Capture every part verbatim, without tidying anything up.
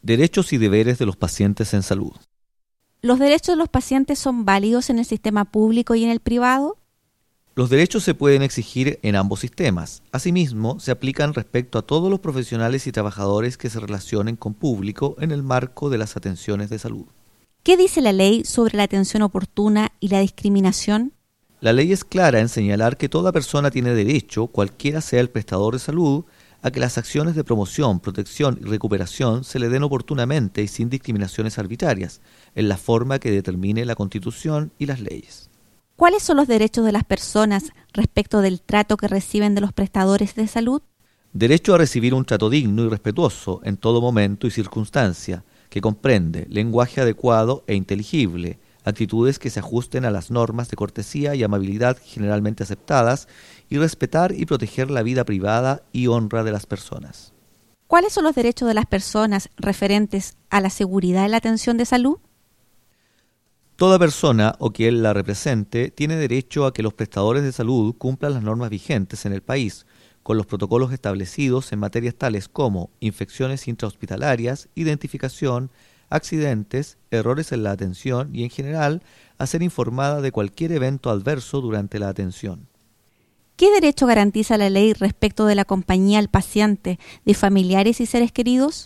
Derechos y deberes de los pacientes en salud. ¿Los derechos de los pacientes son válidos en el sistema público y en el privado? Los derechos se pueden exigir en ambos sistemas. Asimismo, se aplican respecto a todos los profesionales y trabajadores que se relacionen con público en el marco de las atenciones de salud. ¿Qué dice la ley sobre la atención oportuna y la discriminación? La ley es clara en señalar que toda persona tiene derecho, cualquiera sea el prestador de salud, a que las acciones de promoción, protección y recuperación se le den oportunamente y sin discriminaciones arbitrarias, en la forma que determine la Constitución y las leyes. ¿Cuáles son los derechos de las personas respecto del trato que reciben de los prestadores de salud? Derecho a recibir un trato digno y respetuoso en todo momento y circunstancia, que comprende lenguaje adecuado e inteligible, actitudes que se ajusten a las normas de cortesía y amabilidad generalmente aceptadas, y respetar y proteger la vida privada y honra de las personas. ¿Cuáles son los derechos de las personas referentes a la seguridad en la atención de salud? Toda persona o quien la represente tiene derecho a que los prestadores de salud cumplan las normas vigentes en el país, con los protocolos establecidos en materias tales como infecciones intrahospitalarias, identificación, accidentes, errores en la atención y, en general, a ser informada de cualquier evento adverso durante la atención. ¿Qué derecho garantiza la ley respecto de la compañía al paciente de familiares y seres queridos?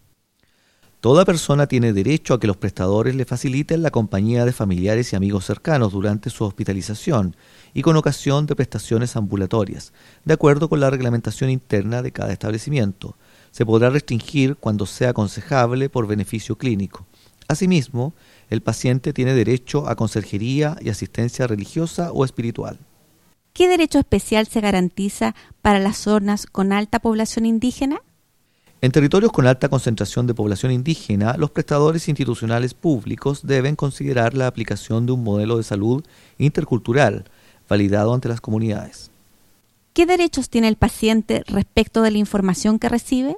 Toda persona tiene derecho a que los prestadores le faciliten la compañía de familiares y amigos cercanos durante su hospitalización y con ocasión de prestaciones ambulatorias, de acuerdo con la reglamentación interna de cada establecimiento. Se podrá restringir cuando sea aconsejable por beneficio clínico. Asimismo, el paciente tiene derecho a conserjería y asistencia religiosa o espiritual. ¿Qué derecho especial se garantiza para las zonas con alta población indígena? En territorios con alta concentración de población indígena, los prestadores institucionales públicos deben considerar la aplicación de un modelo de salud intercultural validado ante las comunidades. ¿Qué derechos tiene el paciente respecto de la información que recibe?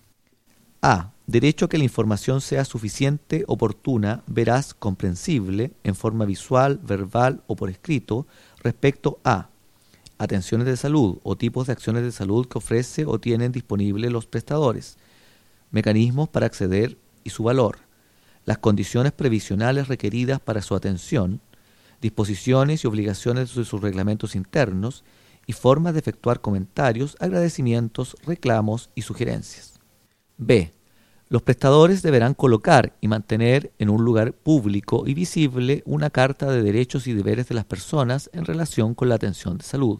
A. Derecho a que la información sea suficiente, oportuna, veraz, comprensible, en forma visual, verbal o por escrito, respecto a atenciones de salud o tipos de acciones de salud que ofrece o tienen disponibles los prestadores, mecanismos para acceder y su valor, las condiciones previsionales requeridas para su atención, disposiciones y obligaciones de sus reglamentos internos y formas de efectuar comentarios, agradecimientos, reclamos y sugerencias. B. Los prestadores deberán colocar y mantener en un lugar público y visible una carta de derechos y deberes de las personas en relación con la atención de salud.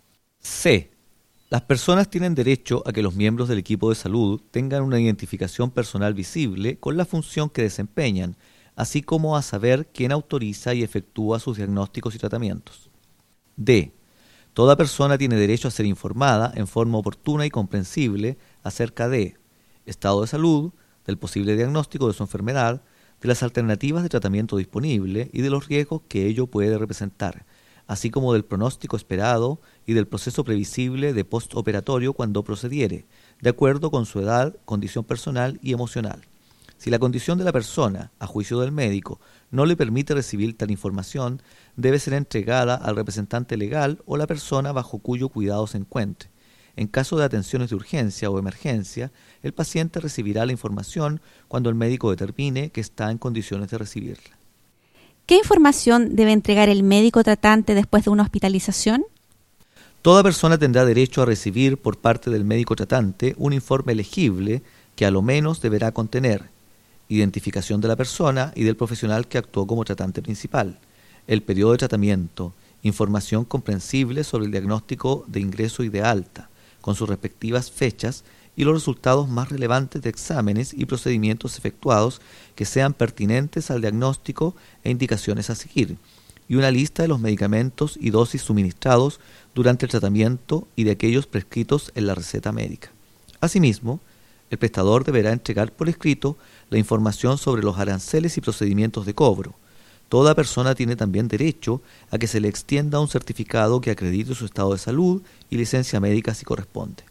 C. Las personas tienen derecho a que los miembros del equipo de salud tengan una identificación personal visible con la función que desempeñan, así como a saber quién autoriza y efectúa sus diagnósticos y tratamientos. D. Toda persona tiene derecho a ser informada en forma oportuna y comprensible acerca de estado de salud, del posible diagnóstico de su enfermedad, de las alternativas de tratamiento disponible y de los riesgos que ello puede representar, así como del pronóstico esperado y del proceso previsible de postoperatorio cuando procediere, de acuerdo con su edad, condición personal y emocional. Si la condición de la persona, a juicio del médico, no le permite recibir tal información, debe ser entregada al representante legal o la persona bajo cuyo cuidado se encuentre. En caso de atenciones de urgencia o emergencia, el paciente recibirá la información cuando el médico determine que está en condiciones de recibirla. ¿Qué información debe entregar el médico tratante después de una hospitalización? Toda persona tendrá derecho a recibir por parte del médico tratante un informe legible que a lo menos deberá contener identificación de la persona y del profesional que actuó como tratante principal, el periodo de tratamiento, información comprensible sobre el diagnóstico de ingreso y de alta, con sus respectivas fechas y los resultados más relevantes de exámenes y procedimientos efectuados que sean pertinentes al diagnóstico e indicaciones a seguir, y una lista de los medicamentos y dosis suministrados durante el tratamiento y de aquellos prescritos en la receta médica. Asimismo, el prestador deberá entregar por escrito la información sobre los aranceles y procedimientos de cobro. Toda persona tiene también derecho a que se le extienda un certificado que acredite su estado de salud y licencia médica si corresponde.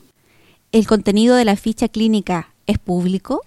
¿El contenido de la ficha clínica es público?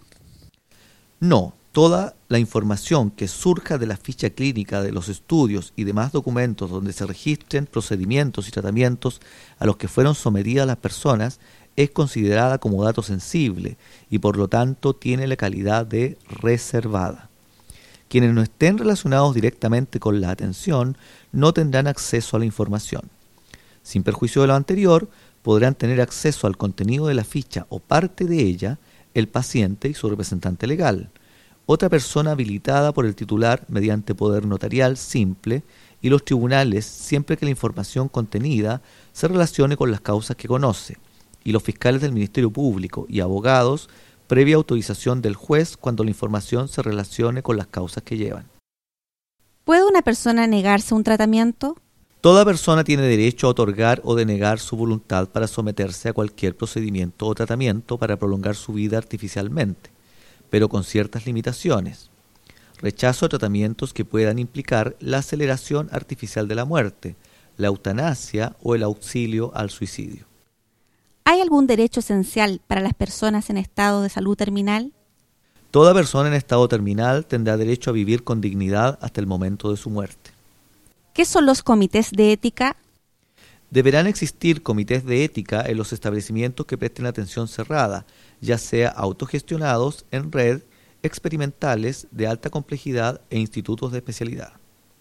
No, toda la información que surja de la ficha clínica de los estudios y demás documentos donde se registren procedimientos y tratamientos a los que fueron sometidas las personas es considerada como dato sensible y por lo tanto tiene la calidad de reservada. Quienes no estén relacionados directamente con la atención no tendrán acceso a la información. Sin perjuicio de lo anterior, podrán tener acceso al contenido de la ficha o parte de ella el paciente y su representante legal, otra persona habilitada por el titular mediante poder notarial simple y los tribunales siempre que la información contenida se relacione con las causas que conoce, y los fiscales del Ministerio Público y abogados previa autorización del juez cuando la información se relacione con las causas que llevan. ¿Puede una persona negarse a un tratamiento? Toda persona tiene derecho a otorgar o denegar su voluntad para someterse a cualquier procedimiento o tratamiento para prolongar su vida artificialmente, pero con ciertas limitaciones. Rechazo a tratamientos que puedan implicar la aceleración artificial de la muerte, la eutanasia o el auxilio al suicidio. ¿Hay algún derecho esencial para las personas en estado de salud terminal? Toda persona en estado terminal tendrá derecho a vivir con dignidad hasta el momento de su muerte. ¿Qué son los comités de ética? Deberán existir comités de ética en los establecimientos que presten atención cerrada, ya sea autogestionados, en red, experimentales, de alta complejidad e institutos de especialidad.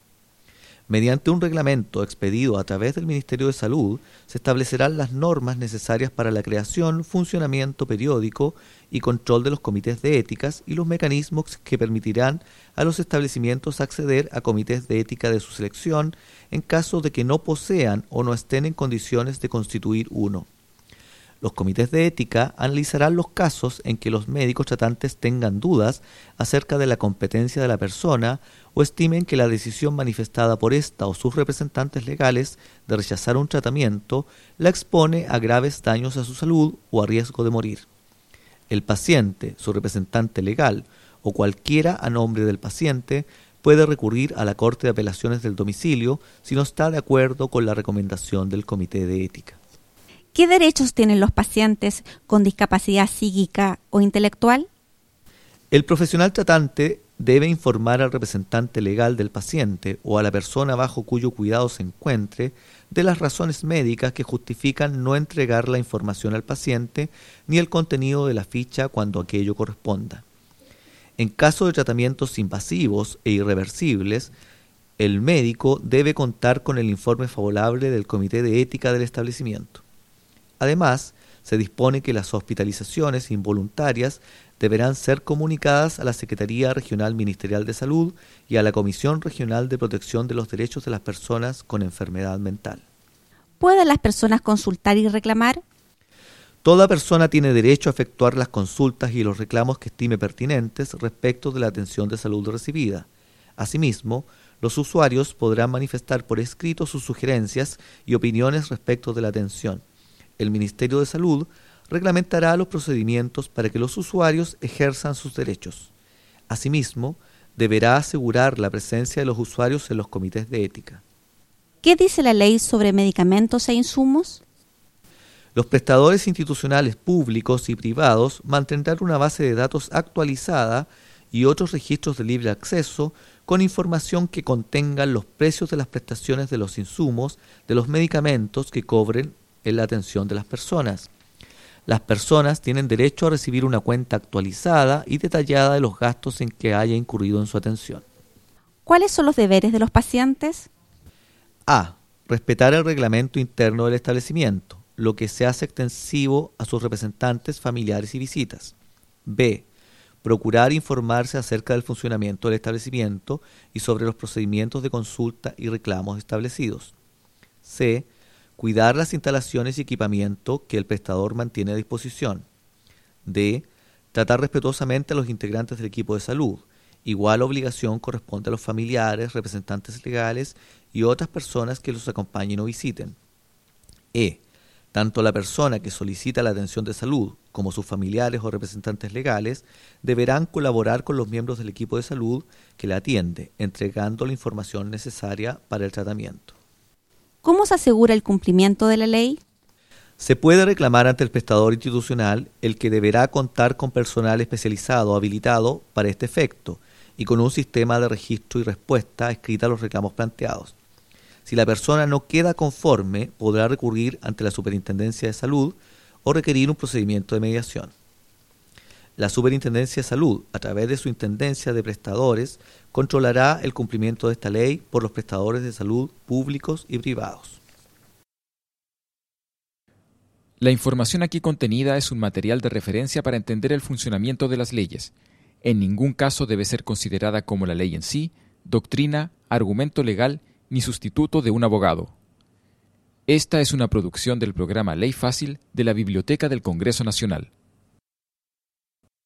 Mediante un reglamento expedido a través del Ministerio de Salud, se establecerán las normas necesarias para la creación, funcionamiento periódico y control de los comités de éticas y los mecanismos que permitirán a los establecimientos acceder a comités de ética de su selección en caso de que no posean o no estén en condiciones de constituir uno. Los comités de ética analizarán los casos en que los médicos tratantes tengan dudas acerca de la competencia de la persona o estimen que la decisión manifestada por ésta o sus representantes legales de rechazar un tratamiento la expone a graves daños a su salud o a riesgo de morir. El paciente, su representante legal o cualquiera a nombre del paciente puede recurrir a la Corte de Apelaciones del Domicilio si no está de acuerdo con la recomendación del Comité de Ética. ¿Qué derechos tienen los pacientes con discapacidad psíquica o intelectual? El profesional tratante debe informar al representante legal del paciente o a la persona bajo cuyo cuidado se encuentre de las razones médicas que justifican no entregar la información al paciente ni el contenido de la ficha cuando aquello corresponda. En caso de tratamientos invasivos e irreversibles, el médico debe contar con el informe favorable del Comité de Ética del establecimiento. Además, se dispone que las hospitalizaciones involuntarias deberán ser comunicadas a la Secretaría Regional Ministerial de Salud y a la Comisión Regional de Protección de los Derechos de las Personas con Enfermedad Mental. ¿Pueden las personas consultar y reclamar? Toda persona tiene derecho a efectuar las consultas y los reclamos que estime pertinentes respecto de la atención de salud recibida. Asimismo, los usuarios podrán manifestar por escrito sus sugerencias y opiniones respecto de la atención. El Ministerio de Salud reglamentará los procedimientos para que los usuarios ejerzan sus derechos. Asimismo, deberá asegurar la presencia de los usuarios en los comités de ética. ¿Qué dice la ley sobre medicamentos e insumos? Los prestadores institucionales públicos y privados mantendrán una base de datos actualizada y otros registros de libre acceso con información que contengan los precios de las prestaciones de los insumos de los medicamentos que cobren en la atención de las personas. Las personas tienen derecho a recibir una cuenta actualizada y detallada de los gastos en que haya incurrido en su atención. ¿Cuáles son los deberes de los pacientes? A. Respetar el reglamento interno del establecimiento, lo que se hace extensivo a sus representantes, familiares y visitas. B. Procurar informarse acerca del funcionamiento del establecimiento y sobre los procedimientos de consulta y reclamos establecidos. C. Cuidar las instalaciones y equipamiento que el prestador mantiene a disposición. D. Tratar respetuosamente a los integrantes del equipo de salud. Igual obligación corresponde a los familiares, representantes legales y otras personas que los acompañen o visiten. E. Tanto la persona que solicita la atención de salud como sus familiares o representantes legales deberán colaborar con los miembros del equipo de salud que la atiende, entregando la información necesaria para el tratamiento. ¿Cómo se asegura el cumplimiento de la ley? Se puede reclamar ante el prestador institucional, el que deberá contar con personal especializado habilitado para este efecto y con un sistema de registro y respuesta escrita a los reclamos planteados. Si la persona no queda conforme, podrá recurrir ante la Superintendencia de Salud o requerir un procedimiento de mediación. La Superintendencia de Salud, a través de su Intendencia de Prestadores, controlará el cumplimiento de esta ley por los prestadores de salud públicos y privados. La información aquí contenida es un material de referencia para entender el funcionamiento de las leyes. En ningún caso debe ser considerada como la ley en sí, doctrina, argumento legal ni sustituto de un abogado. Esta es una producción del programa Ley Fácil de la Biblioteca del Congreso Nacional.